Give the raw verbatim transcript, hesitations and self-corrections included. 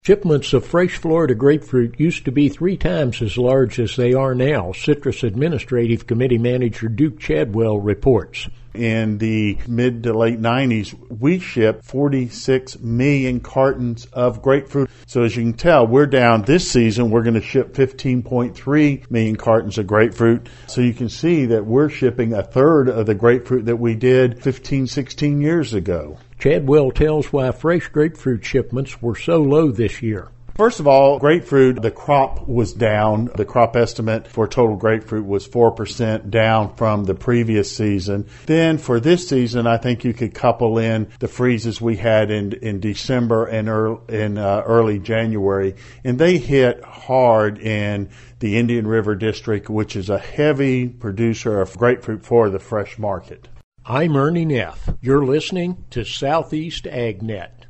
Shipments of fresh Florida grapefruit used to be three times as large as they are now, Citrus Administrative Committee Manager Duke Chadwell reports. In the mid to late nineties, we shipped forty-six million cartons of grapefruit. So as you can tell, we're down this season. We're going to ship fifteen point three million cartons of grapefruit. So you can see that we're shipping a third of the grapefruit that we did fifteen, sixteen years ago. Chadwell tells why fresh grapefruit shipments were so low this year. First of all, grapefruit, the crop was down. The crop estimate for total grapefruit was four percent down from the previous season. Then for this season, I think you could couple in the freezes we had in in December and early, in uh, early January, and they hit hard in the Indian River District, which is a heavy producer of grapefruit for the fresh market. I'm Ernie Neff. You're listening to Southeast AgNet.